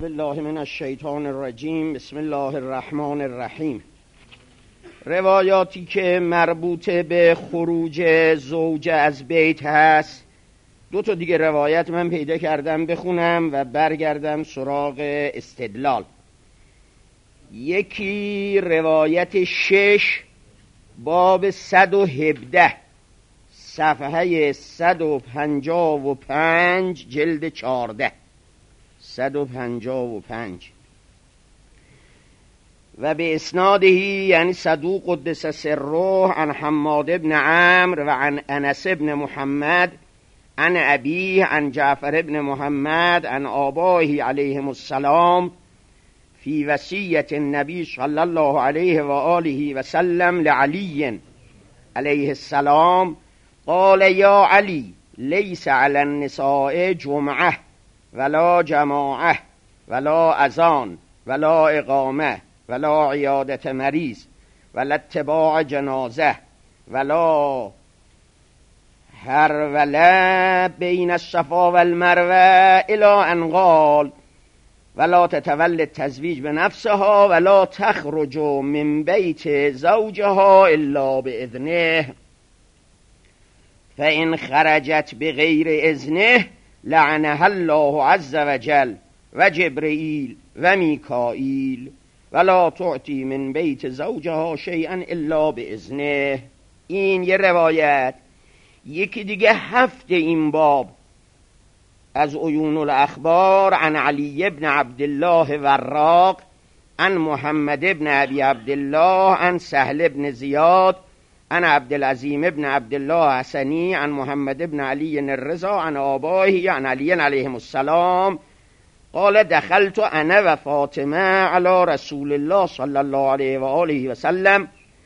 بالله من الشیطان الرجیم. بسم الله الرحمن الرحیم. روایاتی که مربوط به خروج زوجه از بیت هست، دو تا دیگه روایت من پیدا کردم بخونم و برگردم سراغ استدلال. یکی روایت 6 باب 117 صفحه 155 جلد 14 155 و به اسنادهی یعنی صدوق قدس سره عن حماد بن عمرو و عن انس بن محمد عن ابیه عن جعفر بن محمد عن آبائه علیهم السلام فی وصیت النبی صلی الله علیه و آله و سلم لعلی علیه السلام قال یا علی لیس علی النساء جمعه ولا جماعه ولا اذان ولا اقامه ولا عیادت مریض ولا اتباع جنازه ولا هروله بین الصفا والمروه الی ان قال ولا تتولى التزویج بنفسها ولا تخرج من بیت زوجها الا باذنه فان خرجت بغیر اذنه لعنها الله عز وجل و جبرئیل و میکائیل ولا تعطی من بیت زوجها شیئا الا باذنه. این یه روایت. یکی دیگه 7 این باب از عیون الاخبار عن علی بن عبدالله وراق عن محمد بن ابی عبدالله عن سهل بن زیاد عن عبدالعظیم بن عبدالله حسنی عن محمد بن علی الرضا عن آبائه عن علی علیهم السلام قال دخلت انا و فاطمه علی رسول الله صلی الله علیه و آله و سلم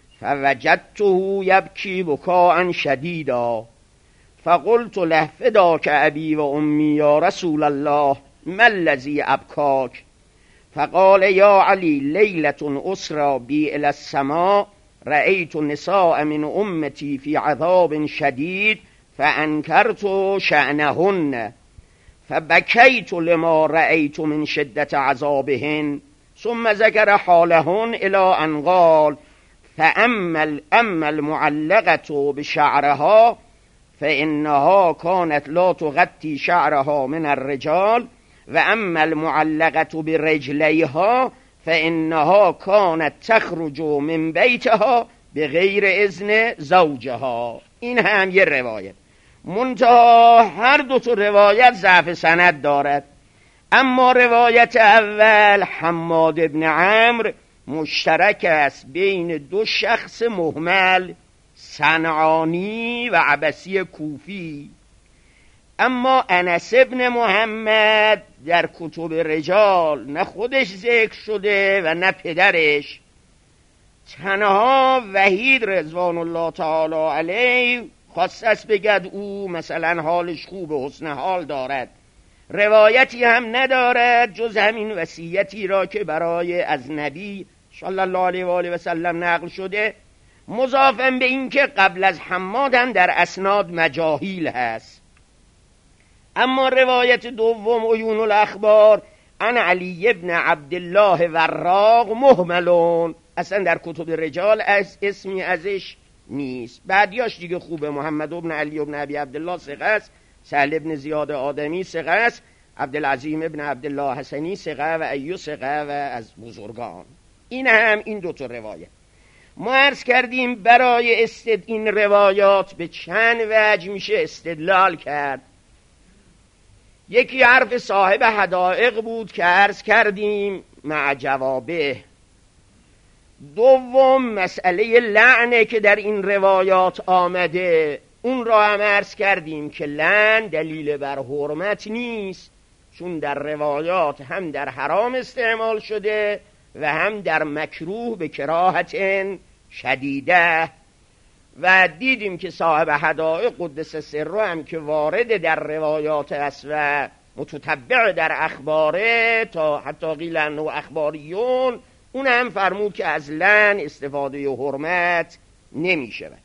فوجدته یبکی بکاء شدیدا فقلت له فداک ابی و امی یا رسول الله ما الذی ابکاک فقال یا علی لیلة اسری بی الی السماء رأیت نساء من امتی فی عذاب شدید فانکرت شأنهن فبکیت لما رأیت من شدت عذابهن ثم ذکر حالهن الی ان قال فاما المعلقة بشعرها فانها كانت لا تغطي شعرها من الرجال و اما المعلقة برجلیها فانها كانت تخرج من بیتها بغیر اذن زوجها. این هم یه روایت. منتها هر دو تا روایت ضعف سند دارد. اما روایت اول حماد بن عمرو مشترک است بین دو شخص مهمل، صنعانی و عبسی کوفی. اما انس بن محمد در کتب رجال نه خودش ذکر شده و نه پدرش، تنها وحید رضوان الله تعالی علیه خواسته است بگد او مثلا حالش خوب و حسن حال دارد. روایتی هم ندارد جز همین وصیتی را که برای از نبی صلی الله علیه و آله و سلم نقل شده، مضافاً به این که قبل از حماد هم در اسناد مجاهیل هست. اما روایت دوم عیون الاخبار عن علی بن عبدالله وراق مهملون، اصلا در کتب رجال اسمی ازش نیست. بعدیاش دیگه خوبه. محمد بن علی بن ابی عبدالله ثقه است، سهل بن زیاد آدمی ثقه است، عبدالعظیم بن عبدالله حسنی ثقه و ایو ثقه و از بزرگان. این هم این دو تا روایت. ما عرض کردیم برای این روایات به چند وجه میشه استدلال کرد. یکی حرف صاحب حدائق بود که عرض کردیم مع جوابه. دوم مسئله لعنه که در این روایات آمده، اون را هم عرض کردیم که لعن دلیل بر حرمت نیست، چون در روایات هم در حرام استعمال شده و هم در مکروه به کراهت شدیده. و دیدیم که صاحب حدائق قدس سره هم که وارد در روایات است و متتبع در اخباره تا حتی قیل انه اخباریون، اون هم فرمود که از لعن استفاده حرمت نمی شود.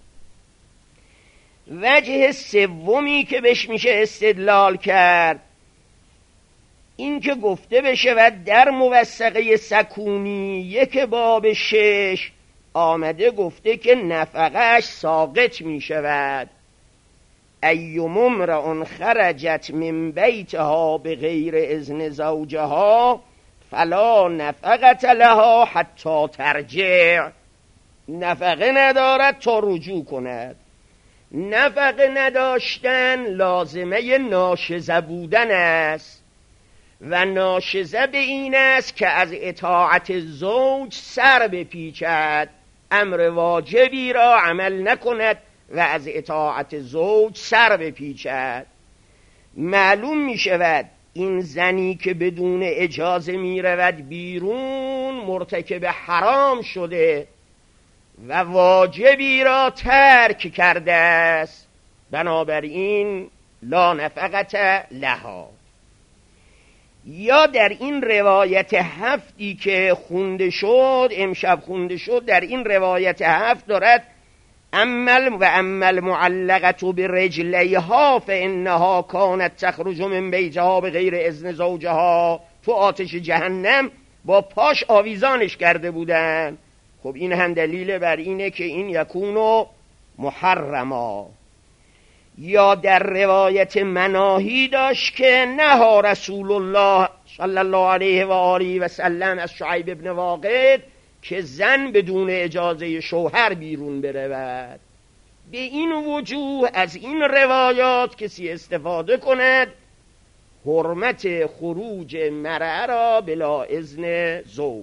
وجه سومی که بهش میشه استدلال کرد این که گفته بشه و در موثقه سکونی 1 باب 6 آمده گفته که نفقهش ساقط می شود. ایم امرئ خرجت من بیتها بغیر اذن زوجها فلا نفقت لها حتی ترجع. نفقه ندارد تا رجوع کند. نفقه نداشتن لازمه ناشزه بودن است و ناشزه به این است که از اطاعت زوج سر بپیچد، امر واجبی را عمل نکند و از اطاعت زوج سر بپیچد. معلوم می شود این زنی که بدون اجازه می رود بیرون مرتکب حرام شده و واجبی را ترک کرده است، بنابراین لا نفقت لها. یا در این روایت 7 که خونده شد امشب خونده شد، در این روایت 7 دارد اما المعلقة برجلیها فانها کانت تخرج من بیتها بغیر اذن زوجها. تو آتش جهنم با پاش آویزانش کرده بودن. خب این هم دلیل بر اینه که این یکونو محرما. یا در روایت مناهی داشت که نهى رسول الله صلی الله علیه و آله و سلم از شعیب ابن واقد که زن بدون اجازه شوهر بیرون برود. به این وجوه از این روایات کسی استفاده کند حرمت خروج مرأة را بلا اذن زوج.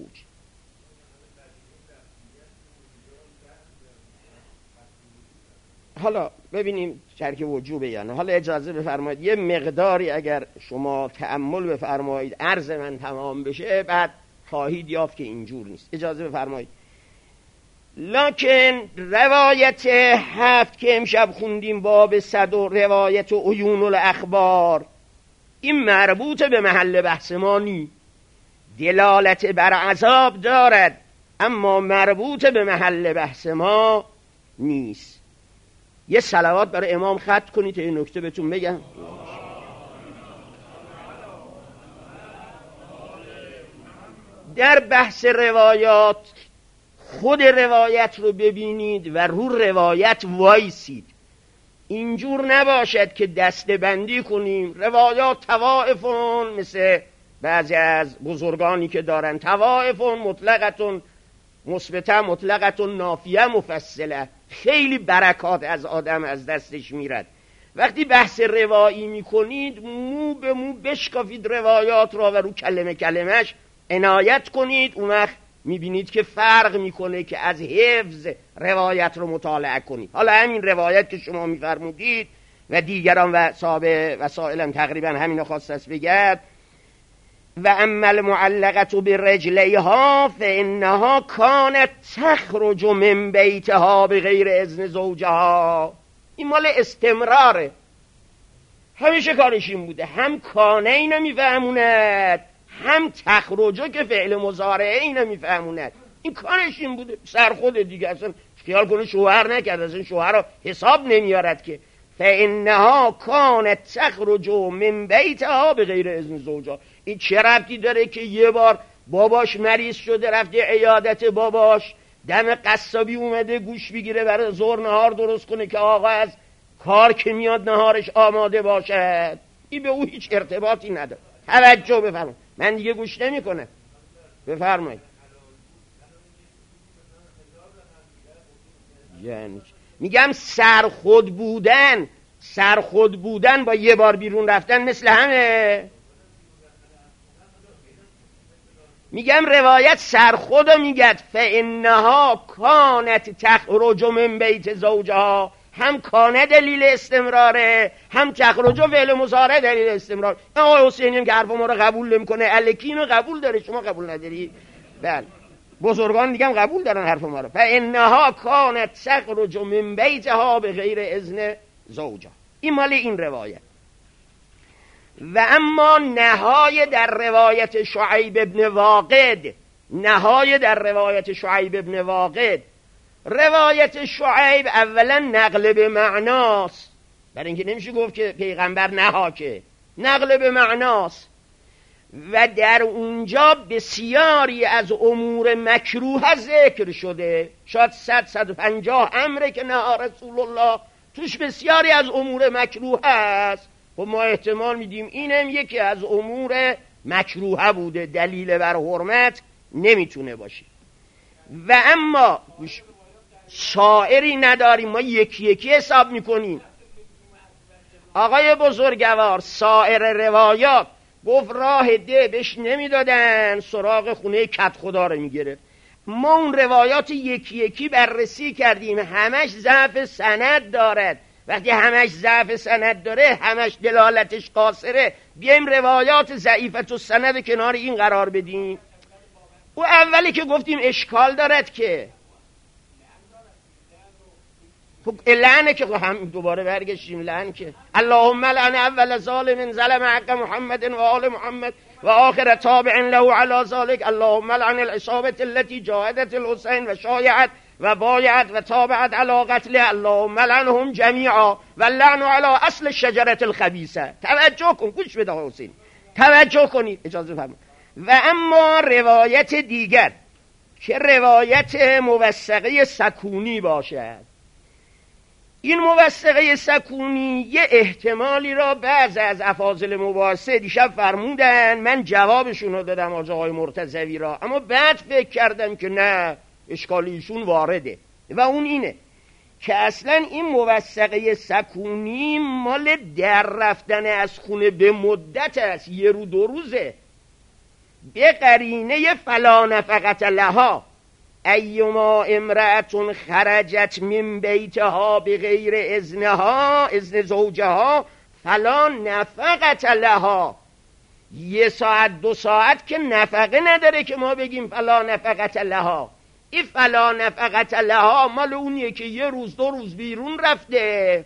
حالا ببینیم ترک وجوبه یا نه. حالا اجازه بفرمایید یه مقداری اگر شما تأمل بفرمایید عرض من تمام بشه بعد خواهید یافت که اینجور نیست. اجازه بفرمایید. لکن روایت 7 که امشب خوندیم باب 100 و روایت عیون الاخبار این مربوط به محل بحث ما نی. دلالت بر عذاب دارد اما مربوط به محل بحث ما نیست. یه صلوات برای امام ختم کنید تا این نکته بهتون بگم. در بحث روایات خود روایت رو ببینید و رو روایت وایسید. اینجور نباشد که دسته بندی کنیم روایات طوائفون، مثل بعضی از بزرگانی که دارن طوائفون مطلقتون مثبته مطلقتون نافیه مفصله، خیلی برکات از آدم از دستش میرد. وقتی بحث روایی میکنید مو به مو بشکافید روایات را و رو کلمه کلمش عنایت کنید. اون وقت میبینید که فرق میکنه که از حفظ روایت رو مطالعه کنید. حالا همین روایت که شما میفرمودید و دیگران و صاحب وسائلم تقریبا همین خواست است بگد و اما المعلقة برجلیها فانها کانت تخرج من بیتها بغیر اذن زوجها. این مال استمراره، همیشه کارش این بوده. هم کانه اینو میفهموند هم تخرجو که فعل مضارعه اینو میفهموند. این کارش این بوده، سر خود دیگه. اصلا خیال کنه شوهر نکرد، اصلا شوهر رو حساب نمیارد که. فانها کانت تخرج من بیتها بغیر اذن زوجها. این چه ربطی داره که یه بار باباش مریض شده رفته عیادت باباش، دم قصابی اومده گوش بگیره برای ظهر نهار درست کنه که آقا از کار که میاد نهارش آماده باشد. این به او هیچ ارتباطی نداره. توجه بفرمایید، من دیگه گوش نمیکنه. بفرمایید. یعنی میگم سرخود بودن با یه بار بیرون رفتن مثل همه. میگم روایت سرخودو میگد فانها کانت تخرج من بیت زوجها. هم کانه دلیل استمراره، هم تخرج و فعل مضارع دلیل استمرار. آقای حسینی هم که حرف ما رو قبول نمیکنه، الکی اینو قبول داره، شما قبول نداری؟ بله، بزرگان دیگه هم قبول دارن حرف ما رو. فانها کانت تخرج من بیتها بغیر اذن زوجها. این مال این روایت. و اما نهای در روایت شعیب ابن واقد، روایت شعیب اولا نقل به معناست، برای اینکه نمیشه گفت که پیغمبر نها، که نقل به معناست. و در اونجا بسیاری از امور مکروه ذکر شده، شاید 100-150 امره که نه رسول الله، توش بسیاری از امور مکروه هست. و ما احتمال میدیم اینم یکی از امور مکروه بوده، دلیل بر حرمت نمیتونه باشه. و اما شاعری نداریم، ما یکی یکی حساب میکنیم. آقای بزرگوار سایر روایات گفت راه ده بهش نمیدادن، سراغ خونه کت خدا رو میگرفت. ما اون روایات یکی یکی بررسی کردیم، همش ضعف سند دارد. وقتی همش ضعف سند داره، همش دلالتش قاصره، بیایم روایات ضعیفت و سند کنار این قرار بدیم. او اولی که گفتیم اشکال دارد که لعنه، که هم دوباره برگشتیم لعن که اللهم لعن اول ظالم ظلم حق محمد و آل محمد و آخر تابع له علی ذلك، اللهم لعن العصابة التي جاهدت الحسین و شایعت و بایعت و تابعت علی قتله، اللهم لعنهم جمیعا و لعن علی اصل الشجرة الخبیثه. توجه کن، گوش بده حسین، توجه کنید، اجازه فرمایید. و اما روایت دیگر که روایت موثقه سکونی باشد، این موثقه سکونی یه احتمالی را بعض از افاضل مباحثه دیشب فرمودن، من جوابشون رو دادم آقای مرتضوی را، اما بعد فکر کردم که نه، اشکالیشون وارده. و اون اینه که اصلا این موثقه سکونی مال در رفتن از خونه به مدت است، 1 روز 2 روزه، به قرینه فلا نفقت لها، ایما امرأة خرجت من بیتها بغیر اذنها، اذن زوجها، فلا نفقت لها. 1 ساعت 2 ساعت که نفقه نداره که ما بگیم فلا نفقت لها. این فلا نفقت لها مال اونیه که 1 روز 2 روز بیرون رفته،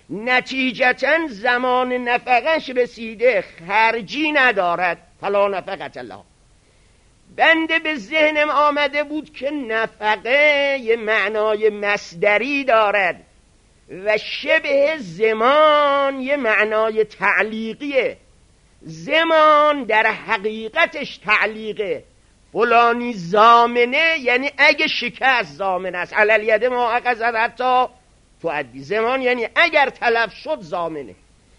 نتیجتا زمان نفقش رسیده، خرجی ندارد، فلا نفقت لها. بنده به ذهنم آمده بود که نفقه یه معنای مصدری دارد و شبه زمان یه معنای تعلیقیه. زمان در حقیقتش تعلیقه، فلانی زامنه، یعنی اگه شکست زامنه است، علالید ما اقصد حتی تؤدی. زمان یعنی اگر تلف شد زامنه.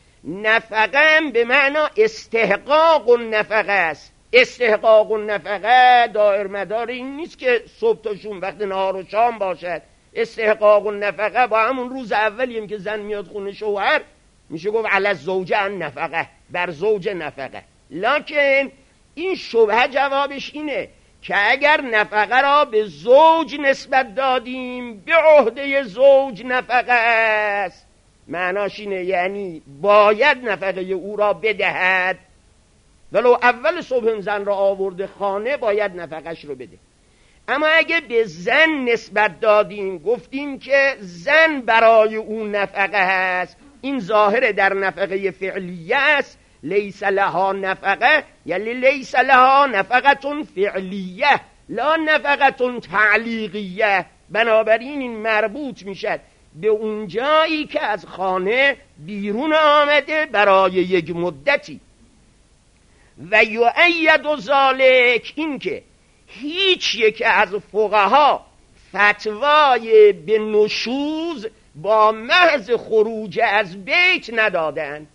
نفقه به معنا استحقاق النفقه است. استحقاق النفقه دایر مدار این نیست که صبح تا شام وقت نهار و شام باشد. استحقاق النفقه با همون روز اولیم که زن میاد خونه شوهر، میشه گفت علی الزوجه النفقه، بر زوج نفقه. لکن این شبهه جوابش اینه که اگر نفقه را به زوج نسبت دادیم، به عهده زوج نفقه است، معناش اینه یعنی باید نفقه او را بدهد، ولو اول صبح زن را آورده خانه باید نفقش رو بده. اما اگه به زن نسبت دادیم، گفتیم که زن برای اون نفقه هست، این ظاهر در نفقه فعلیه است، لیس لها نفقه، یعنی لیس لها نفقه فعلیه لا نفقه تعلیقیه. بنابراین این مربوط میشد به اون جایی که از خانه بیرون آمده برای یک مدتی. و یؤید ذالک، این که هیچ یک از فقها فتوای به نشوز با محض خروج از بیت ندادن.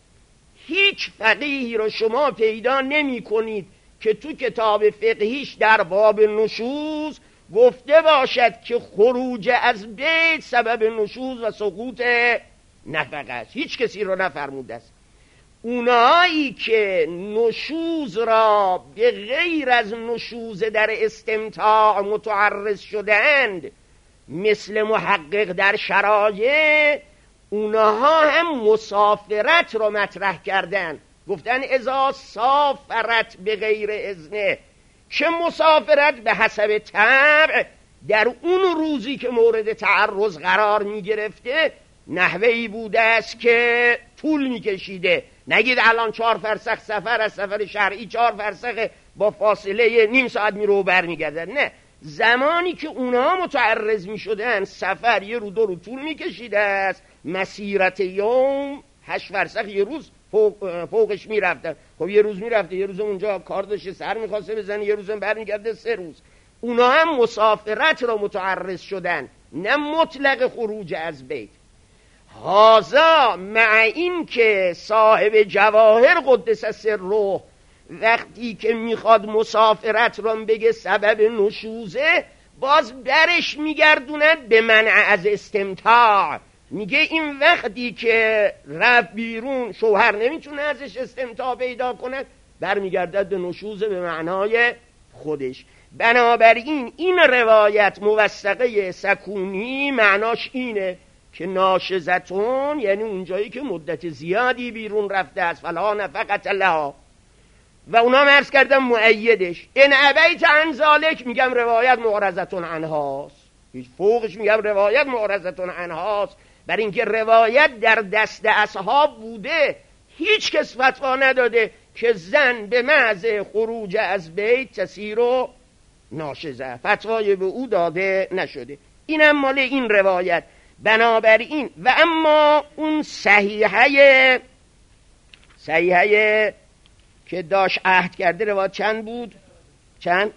هیچ فقیهی رو شما پیدا نمی کنید که تو کتاب فقهیش در باب نشوز گفته باشد که خروج از بیت سبب نشوز و سقوط نفقه است. هیچ کسی رو نفرموده است. اونایی که نشوز را به غیر از نشوز در استمتاع متعرض شدند، مثل محقق در شرایع، اونها هم مسافرت را مطرح کردن، گفتن اذا سافرت به غیر اذنه، که مسافرت به حسب طبع در اون روزی که مورد تعرض قرار می گرفته نحوهی بوده است که طول می کشیده. نگید الان 4 فرسخ سفر از سفر شرعی 4 فرسخ با فاصله نیم ساعت میره و بر میگردن. نه، زمانی که اونها متعرض می شدن سفر 1 روز 2 روز طول می کشیده است. مسیرت یوم 8 فرسخ 1 روز فوقش میرفتن. خب یه روز میرفته، یه روز اونجا کار داشته، سر میخواسته بزنه، یه روز برمیگرده 3 روز. اونا هم مسافرت را متعرض شدن، نه مطلق خروج از بیت. هذا مع این که صاحب جواهر قدس سره وقتی که میخواد مسافرت را بگه سبب نشوزه، باز برش میگردوند به منع از استمتاع. میگه این وقتی که رفت بیرون شوهر نمیتونه ازش استمتاع پیدا کند، برمیگردد به نشوزه به معنای خودش. بنابراین این روایت موثقه سکونی معناش اینه که ناشزتون یعنی اونجایی که مدت زیادی بیرون رفته است، فلا نفقت لها. و اونا مرز کردن مؤیدش ان ابیت عن ذالک، میگم روایت معرضتون عنهاست، هیچ فوقش میگم روایت معرضتون عنهاست، بر اینکه روایت در دست اصحاب بوده، هیچ کس فتوا نداده که زن به محض خروج از بیت تسیر ناشزه، فتوای به او داده نشده. اینم مال این روایت. بنابراین و اما اون صحیحه که داشت عهد کرده روایت چند بود؟ چند؟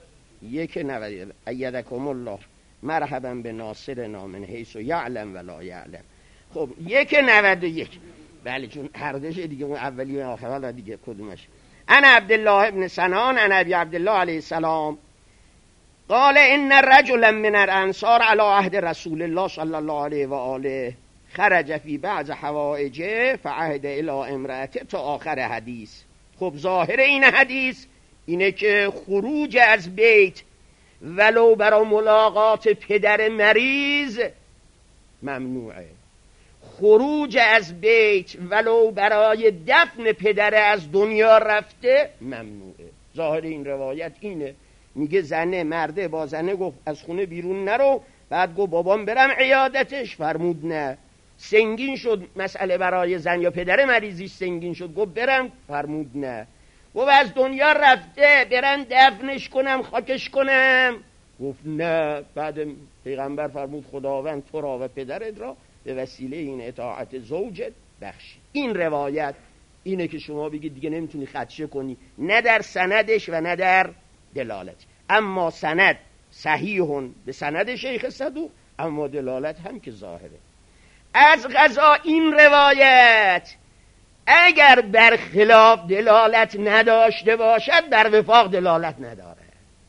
1:90. ایدکم الله مرحبا به ناصرنا من حیث یعلم ولا یعلم. خب 1:91. بله چون هردش دیگه اون اولی و آخر دیگه کدومش. انا عبدالله ابن سنان انا ابی عبدالله علیه السلام قال ان رجلا من الانصار على عهد رسول الله صلی الله علیه و آله خرج فی بعض حوائجه فعهد الى امرأته تا آخر حدیث. خب ظاهر این حدیث اینه که خروج از بیت ولو برای ملاقات پدر مریض ممنوعه، خروج از بیت ولو برای دفن پدر از دنیا رفته ممنوعه. ظاهر این روایت اینه. میگه زنه مرده با زنه گفت از خونه بیرون نرو، بعد گفت بابام برم عیادتش، فرمود نه. سنگین شد مسئله برای زن یا پدر مریضیش سنگین شد، گفت برم، فرمود نه. گفت از دنیا رفته برن دفنش کنم خاکش کنم، گفت نه. بعد پیغمبر فرمود خداوند تو را و پدرت را به وسیله این اطاعت زوجت بخشی. این روایت اینه که شما بگید دیگه نمیتونی خدشه کنی، نه در سندش و نه در دلالت. اما سند صحیحون به سند شیخ صدوق، اما دلالت هم که ظاهره. از قضا این روایت اگر برخلاف دلالت نداشته باشد بر وفاق دلالت نداره.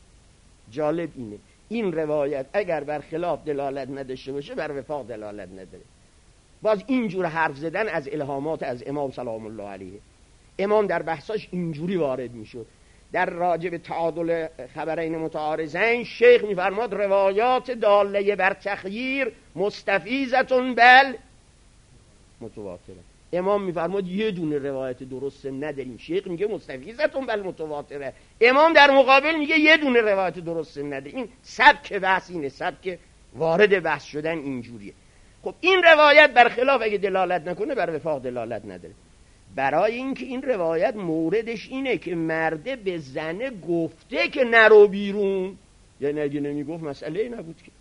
جالب اینه، این روایت اگر برخلاف دلالت نداشته باشه بر وفاق دلالت نداره. باز اینجور حرف زدن از الهامات از امام سلام الله علیه. امام در بحثاش اینجوری وارد میشد. در راجب تعادل خبرین متعارضین شیخ میفرماد روایات داله بر تخییر مستفیضتون بل متواتره. امام میفرماد یه دونه روایت درسته نداریم، شیخ میگه مستفیضتون بل متواتره، امام در مقابل میگه یه دونه روایت درسته نداریم. این سبک بحث اینه، سبک وارد بحث شدن اینجوریه. خب این روایت برخلاف اگه دلالت نکنه بر وفاق دلالت نداره. برای اینکه این روایت موردش اینه که مرده به زنه گفته که نرو بیرون، یعنی اگه نمیگفت مسئله نبود که.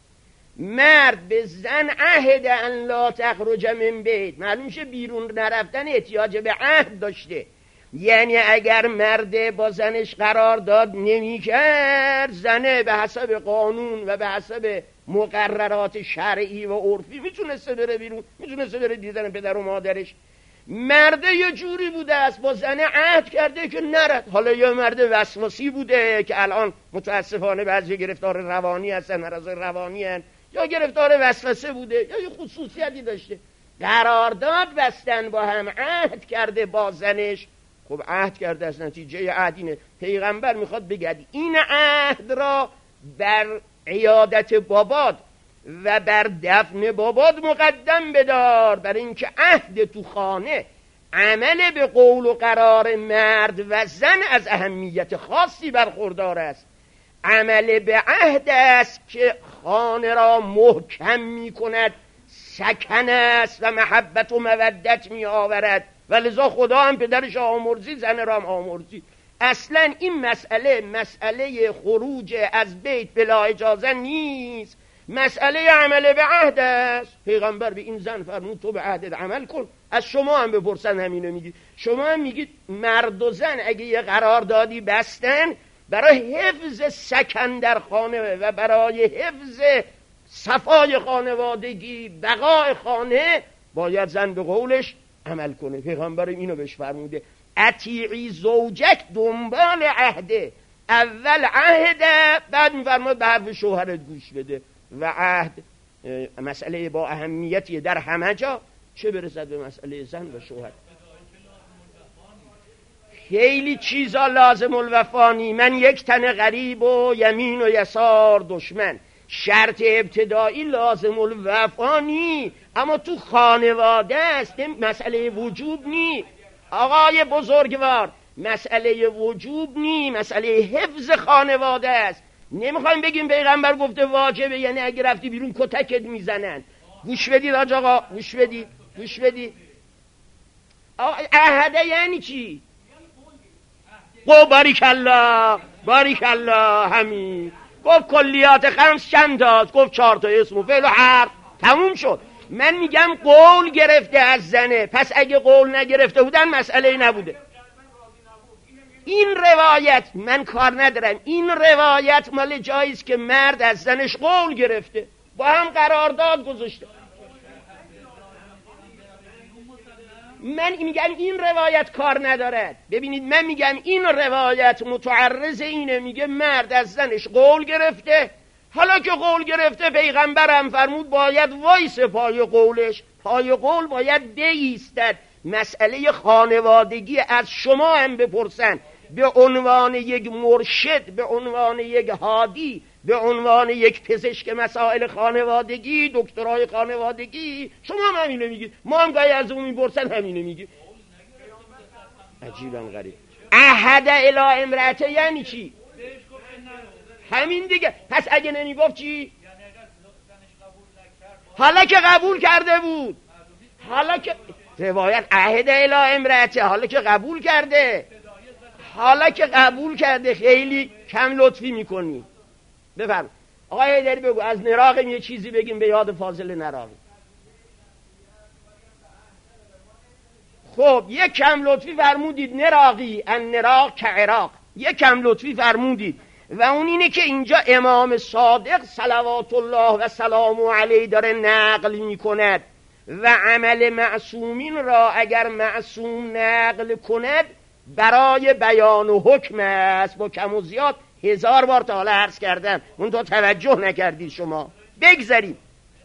مرد به زن عهد ان لا تخرج من بیت، معلوم شه بیرون نرفتن احتیاج به عهد داشته. یعنی اگر مرده با زنش قرار داد نمیکرد، زنه به حسب قانون و به حسب مقررات شرعی و عرفی میتونسته بره بیرون، میتونسته بره دیدن پدر و مادرش. مرده یه جوری بوده است با زنه عهد کرده که نرد. حالا یه مرد وسواسی بوده که الان متاسفانه بعضی گرفتار روانی هستن، مرض روانی هستن، یا گرفتار وسوسه بوده یا یه خصوصیتی داشته، قرارداد بستن با هم، عهد کرده با زنش. خب عهد کرده است، نتیجه عهد اینه. پیغمبر میخواد بگه این عهد را بر عیادت باباد و بر دفن باباد مقدم بدار، برای اینکه عهد تو خانه عمل به قول و قرار مرد و زن از اهمیت خاصی برخوردار است. عمل به عهد است که خانه را محکم می کند، سکن است و محبت و مودت می آورد. و لذا خدا هم پدرش آمرزی، زن را هم آمرزی. اصلا این مسئله خروج از بیت بلا اجازه نیست، مسئله عمل به عهد است. پیغمبر به این زن فرمود تو به عهدت عمل کن، از شما هم بپرسن همینو میگید. شما هم میگید مرد و زن اگه یه قراردادی بستن برای حفظ سکن در خانه و برای حفظ صفای خانوادگی، بقای خانه، باید زن به قولش عمل کنه. پیغمبر اینو بهش فرموده اطیعی زوجک، دنبال عهده، اول عهده، بعد میفرماد به حرف شوهرت گوش بده. و عهد مسئله با اهمیتیه در همه جا، چه برسد به مسئله زن و شوهر. خیلی چیزا لازم الوفانی. من یک تن غریب و یمین و یسار دشمن. شرط ابتدایی لازم الوفانی، اما تو خانواده است، مسئله وجوب نی آقای بزرگوار، مسئله وجوب نی، مسئله حفظ خانواده است. نمیخوایم بگیم پیغمبر گفته واجبه، یعنی اگه رفتی بیرون کتکت میزنن. گوش بدید آقا، گوش بدید، گوش بدید. عهده یعنی چی؟ باریک الله، باریک الله. همین گفت کلیات خمس چند تاست؟ گفت 4 تا، اسم و فعل و حرف، تموم شد. من میگم قول گرفته از زنه، پس اگه قول نگرفته بودن مسئله نبوده. این روایت من کار ندارم، این روایت مال جاییست که مرد از زنش قول گرفته، با هم قرارداد گذاشته. من میگم این روایت کار ندارد. ببینید من میگم این روایت متعرض اینه، میگه مرد از زنش قول گرفته. حالا که قول گرفته پیغمبرم فرمود باید وایس پای قولش، پای قول باید بایستد. مسئله خانوادگی از شما هم بپرسن، به عنوان یک مرشد، به عنوان یک هادی، به عنوان یک پزشک مسائل خانوادگی، دکترای خانوادگی، شما هم همینو میگید. ما هم گاهی از اون میپرسن همینو میگید. عجیبا غریب. عهد الی امرأته یعنی چی؟ همین دیگه. پس اگه نمیگفت چی؟ حالا که قبول کرده بود، حالا که روایت عهد الی امرأته، حالا که قبول کرده، حالا که قبول کرده، خیلی کم لطفی میکنی. بفرم آقای حیدری بگو از نراقم یه چیزی بگیم به یاد فاضل نراقی. خب یک کم لطفی فرمودید نراقی، ان نراق که عراق، یک کم لطفی فرمودید و اون اینه که اینجا امام صادق صلوات الله و سلام علیه داره نقل میکند و عمل معصومین را اگر معصوم نقل کند برای بیان و حکم است. با کم و زیاد 1000 بار تا حالا عرض کردم، اون تو توجه نکردید شما. بگذاریم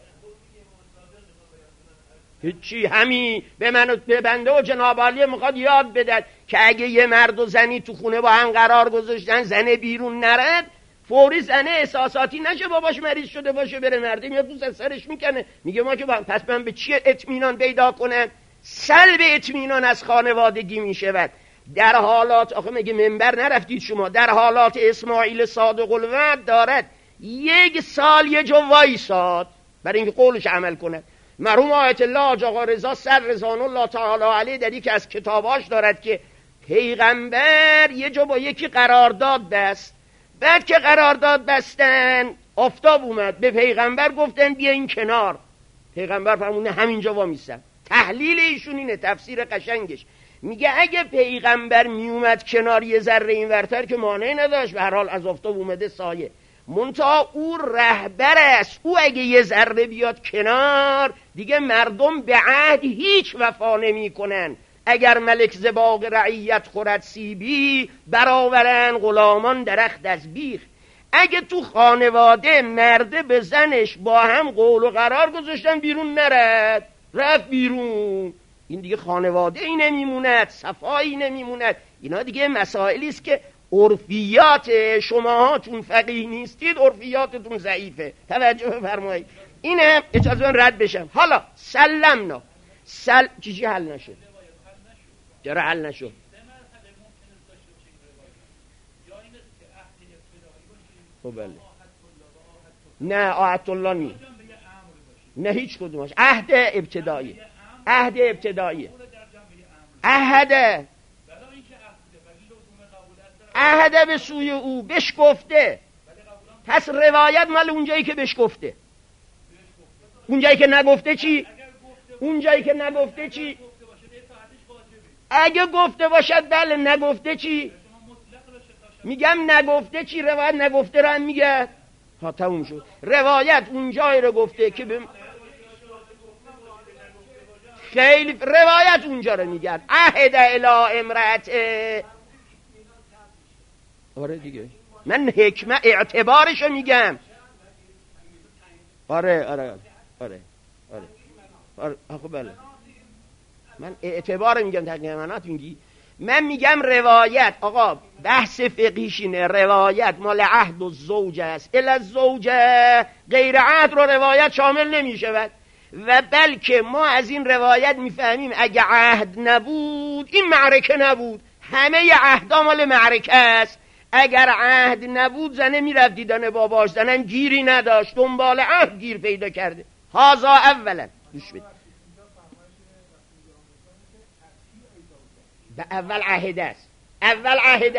هیچی، همین به من به بنده و جناب عالی میخواد یاد بدد که اگه یه مرد و زنی تو خونه با هم قرار گذاشتن، زن بیرون نرد، فوری زنه احساساتی نشه باباش مریض شده باشه بره مرده میاد دوست سرش میکنه، میگه ما که پس من به چی اطمینان پیدا کنم؟ سلب اطمینان از خانوادگی میشود. در حالات، آخه مگه منبر نرفتید شما؟ در حالات اسماعیل صادق الوعد دارد 1 سال یه جا وایساد برای اینکه قولش عمل کنه. مرحوم آیت الله حاج آقا رضا سر رضوان الله تعالی علیه در یکی از کتاباش دارد که پیغمبر یه جا با یکی قرارداد بست، بعد که قرارداد بستن آفتاب اومد، به پیغمبر گفتن بیا این کنار. پیغمبر فرمونه همینجا وامیستم. تحلیل ایشون اینه، تفسیر قشنگش میگه اگه پیغمبر میومد کنار یه ذره این ورتر که مانعی نداشت، به هر حال از آفتاب اومده سایه، منتها او رهبر است، او اگه یه ذره بیاد کنار دیگه مردم به عهد هیچ وفا نمی کنن. اگر ملک زباق رعیت خورد سیبی، برآورن غلامان درخت از بیخ. اگه تو خانواده مرده به زنش با هم قول و قرار گذاشتن بیرون نرد، رفت بیرون، این دیگه خانواده ای نمیموند، صفایی نمیموند. اینا دیگه مسائلی است که عرفیات شماها چون فقیه نیستید عرفیاتتون ضعیفه. توجه بفرمایید. اینه اجازه من رد بشم. حالا سلمنا چیزی حل نشد. چرا حل نشد؟ خب بله. نه آیت الله نی، نه هیچ کدومش. عهد ابتدایی، عهد ابتدایی، عهد به سوی او بهش گفته. پس روایت مال اونجایی که بهش گفته. اونجایی که نگفته چی؟ اونجایی که نگفته چی؟ اگه گفته باشد بله، نگفته چی؟ میگم نگفته چی؟ روایت نگفته رو هم میگه. ها تموم شد. روایت اون جایی رو گفته که خیلی روایت اونجا رو میگن عهد الی امرأته. آره دیگه، من حکمت اعتبارشو میگم. آره آره آره آره آره آخه بله، من اعتبار میگم. تقریبا میگی من میگم روایت. آقا بحث فقهیش اینه، روایت مال عهد و زوجه است. الا الزوجه غیر عهد رو روایت شامل نمیشه. و بلکه ما از این روایت میفهمیم اگه عهد نبود این معرکه نبود. همه عهدا مال معرکه است. اگر عهد نبود زنه میرفت دیدن باباش، زنم گیری نداشت، دنبال عهد گیر پیدا کرده. هازا اولا گوش بده، به اول عهده است. اول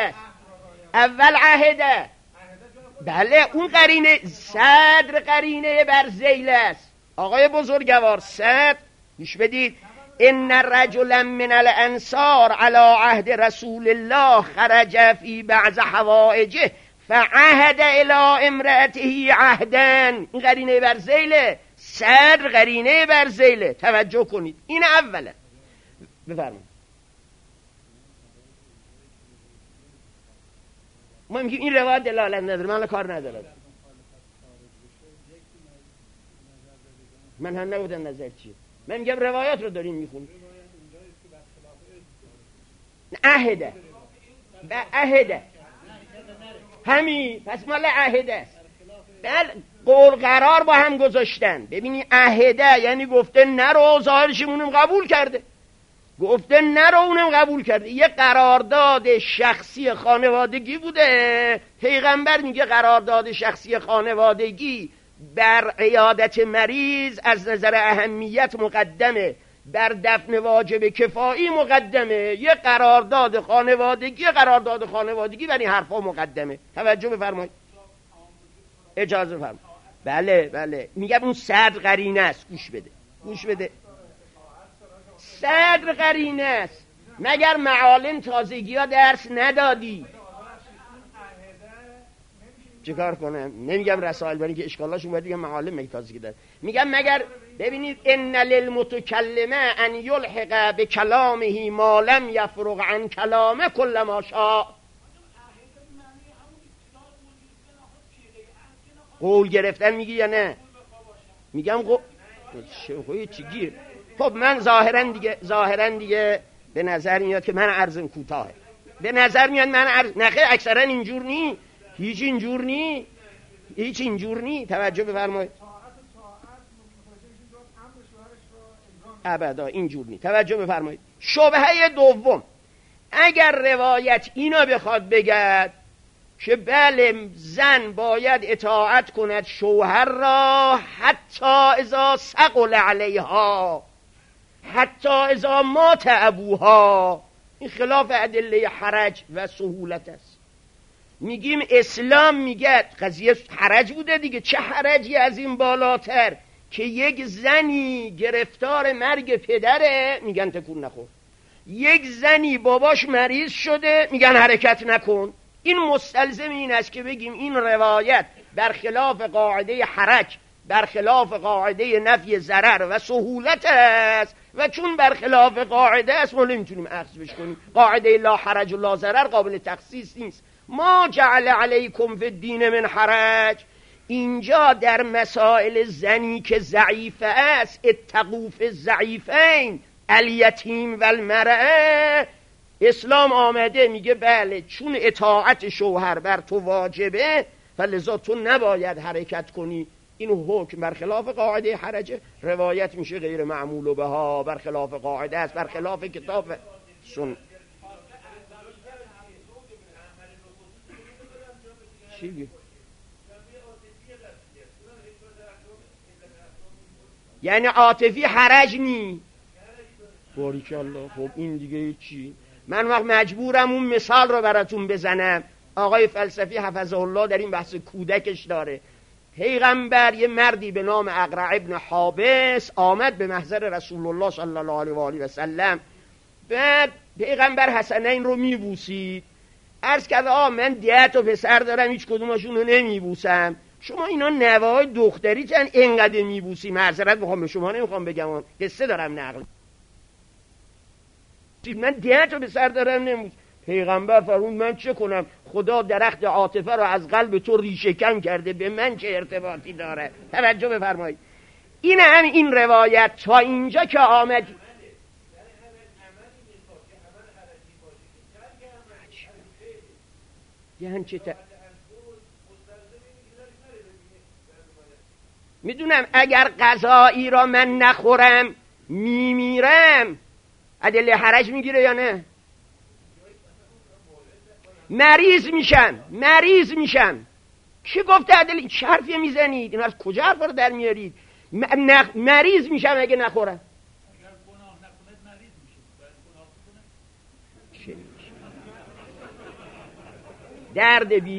عهده. بله اون قرینه صدر قرینه بر ذیل است. آقای بزرگوار صدر گوش بدید، ان رجلا من الانصار علی عهد رسول الله خرج فی بعض حوائجه فعهد الی امرأته عهدا. این قرینه بر ذیل، صدر قرینه بر ذیل. توجه کنید این اولا. بفرمایید. ما میگیم این روایت دلالت نداره، من کار ندارم. من هم نبودم نظر چیه، من میگم روایت رو داریم میخونیم. عهده عهده همین، پس مال عهده است. بل قول قرار با هم گذاشتن. ببینی عهده یعنی گفته نرو، ظاهرش اونم قبول کرده. گفته نرو، اونم قبول کرده. یه قرارداد شخصی خانوادگی بوده. پیغمبر میگه قرارداد شخصی خانوادگی بر عیادت مریض از نظر اهمیت مقدمه، بر دفن واجب کفایی مقدمه. یه قرارداد خانوادگی برای حرفا مقدمه. توجه بفرمایید، اجازه بفرمایید. بله میگم اون صدر قرینه است. گوش بده صدر قرینه است. مگر معالم تازگی ها درس ندادی؟ چیکار کنم؟ نمیگم رسائل، برای که اشکالاشون باید دیگه معالم مگه تازگی داره. میگم مگر ببینید ان للمتکلمه ان یلحق بکلامه ما لم یفرغ عن کلامه کل ما شاء. قول گرفتن میگی یا نه؟ میگم چی گیر. خب من ظاهرا دیگه به نظر میاد که من عرضم کوتاهه. به نظر میاد من نخیر اکثرا اینجور نی، هیچ اینجور نی. توجه بفرمایید. ابدا اینجور نی. توجه بفرمایید. شبهه دوم، اگر روایت اینا بخواد بگد که بله زن باید اطاعت کند شوهر را حتی اذا ثقل علیها، حتی اذا مات ابوها، این خلاف ادله حرج و سهولت است. میگیم اسلام میگه قضیه حرج بوده دیگه، چه حرجی از این بالاتر که یک زنی گرفتار مرگ پدره میگن تکون نخور، یک زنی باباش مریض شده میگن حرکت نکن. این مستلزم این است که بگیم این روایت برخلاف قاعده حرج، برخلاف قاعده نفی ضرر و سهولت است، و چون برخلاف قاعده است ما نمیتونیم اخذش کنیم. قاعده لا حرج و لا ضرر قابل تخصیص نیست. ما جعل علیکم فی الدین من حرج. اینجا در مسائل زنی که ضعیفه است، اتقوا فی الضعیفین الیتیم و المرأة، اسلام آمده میگه بله چون اطاعت شوهر بر تو واجبه فلذا تو نباید حرکت کنی. این حکم برخلاف قاعده حرجه، روایت میشه غیر معمول بها، برخلاف قاعده است، برخلاف کتاب سن. چی؟ یعنی عاطفی حرج نی. باریکالله. خب این دیگه چی؟ من وقت مجبورم اون مثال رو براتون بزنم. آقای فلسفی حفظه الله در این بحث کودکش داره. پیغمبر یه مردی به نام اقرع ابن حابس آمد به محضر رسول الله صلی الله علیه و آله و سلم. بعد پیغمبر حسنین رو میبوسید، عرض کرد من 10 تا پسر دارم هیچ کدومشون رو نمیبوسم، شما اینا نوه‌های دختری چند اینقدر میبوسی؟ معذرت میخوام به شما نمیخوام بگم، قصه دارم نقل، من 10 تا پسر دارم نمیبوسم. پیغمبر فرمود من چه کنم؟ خدا درخت عاطفه رو از قلب تو ریشه کن کرده، به من چه ارتباطی داره؟ توجه بفرمایید. این هم این روایت تا اینجا که آمد میدونم اگر غذایی را من نخورم میمیرم، ادله حرج میگیره یا نه؟ مریض میشم. کی گفته ادله؟ چه حرفی میزنید؟ این از کجا حرف رو در میارید؟ مریض میشم اگه نخورم. درد بی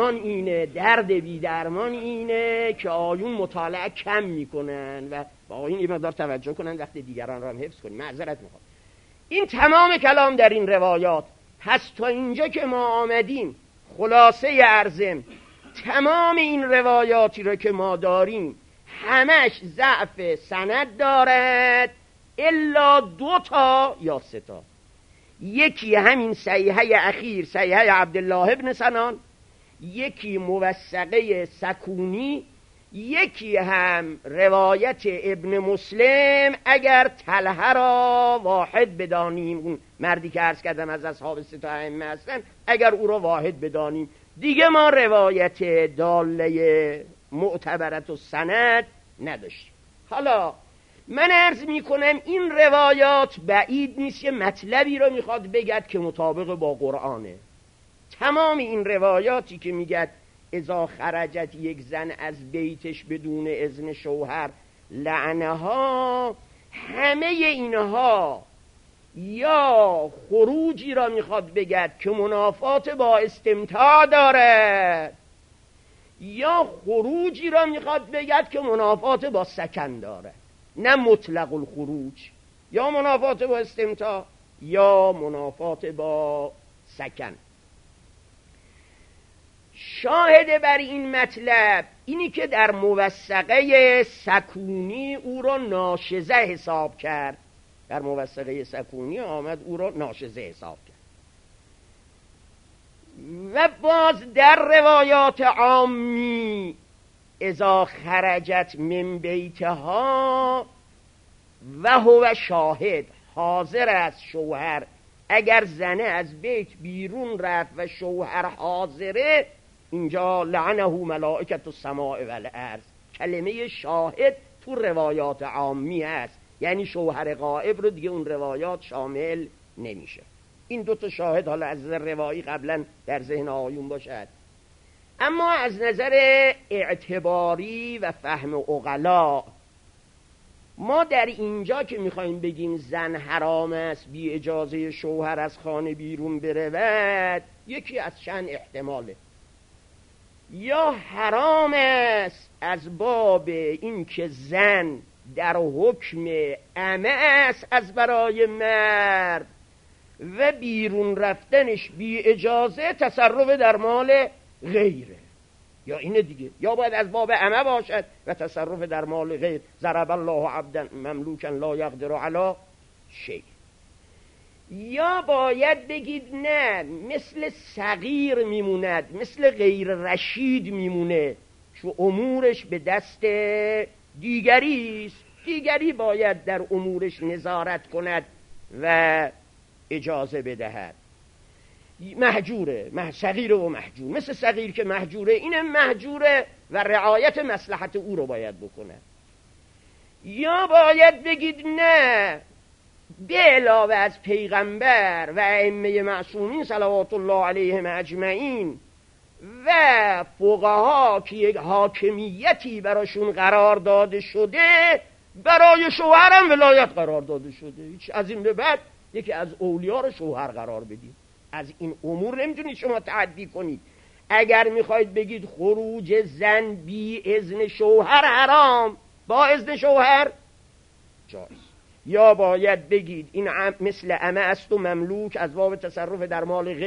درمان اینه که آیون مطالعه کم میکنن و با آیون این مقدار توجه کنن وقت دیگران را هم حفظ کنن. معذرت میخوام. این تمام کلام در این روایات. پس تا اینجا که ما آمدیم خلاصه ارزم تمام این روایاتی را که ما داریم همش ضعف سند دارد الا 2 تا یا 3 تا. یکی همین صحیحه اخیر، صحیحه عبدالله ابن سنان، یکی موثقه سکونی، یکی هم روایت ابن مسلم. اگر طلحه را واحد بدانیم، اون مردی که عرض کردم از اصحاب 3 تا ائمه هستن، اگر او را واحد بدانیم دیگه ما روایت داله معتبرت و سند نداشتیم. حالا من عرض میکنم این روایات بعید نیست یه مطلبی رو میخواد بگد که مطابق با قرآنه. تمام این روایاتی که میگد اذا خرجت یک زن از بیتش بدون اذن شوهر لعنها، همه اینها یا خروجی را میخواد بگد که منافات با استمتاع دارد، یا خروجی را میخواد بگد که منافات با سکن دارد. نه مطلق الخروج، یا منافات با استمتاع یا منافات با سکن. شاهد بر این مطلب اینی که در موثقه سکونی او را ناشزه حساب کرد. در موثقه سکونی آمد او را ناشزه حساب کرد. و باز در روایات عامی اذا خرجت من بیتها و هو شاهد، حاضر از شوهر. اگر زنه از بیت بیرون رفت و شوهر حاضره، اینجا لعنه ملائکت السماء والارض. کلمه شاهد تو روایات عامی هست، یعنی شوهر غائب رو دیگه اون روایات شامل نمیشه. این 2 تا شاهد حالا از نظر روایی قبلا در ذهن آیون باشد. اما از نظر اعتباری و فهم عقلا، ما در اینجا که میخوایم بگیم زن حرام است بی اجازه شوهر از خانه بیرون برود، یکی از چند احتماله. یا حرام است از باب این که زن در حکم امه است از برای مرد و بیرون رفتنش بی اجازه تصرف در مال غیره، یا اینه دیگه، یا باید از باب امه باشد و تصرف در مال غیر. ضرب الله عبدا مملوکا لا یقدر علی شیء. یا باید بگید نه، مثل صغیر میموند، مثل غیر رشید میمونه، چون امورش به دست دیگریست، دیگری باید در امورش نظارت کند و اجازه بدهد. محجوره، صغیر و محجور. مثل صغیر که محجوره، اینه محجوره و رعایت مصلحت او رو باید بکنه. یا باید بگید نه، به علاوه از پیغمبر و ائمه معصومین صلوات الله علیهم اجمعین و فقها که یک حاکمیتی براشون قرار داده شده، برای شوهرم ولایت قرار داده شده. هیچ از این به بعد یکی از اولیاء رو شوهر قرار بدید. از این امور نمیتونید شما تعدی کنید. اگر میخواید بگید خروج زن بی اذن شوهر حرام، با اذن شوهر جایز. یا باید بگید این مثل امه است و مملوک از باب تصرف در مال غیر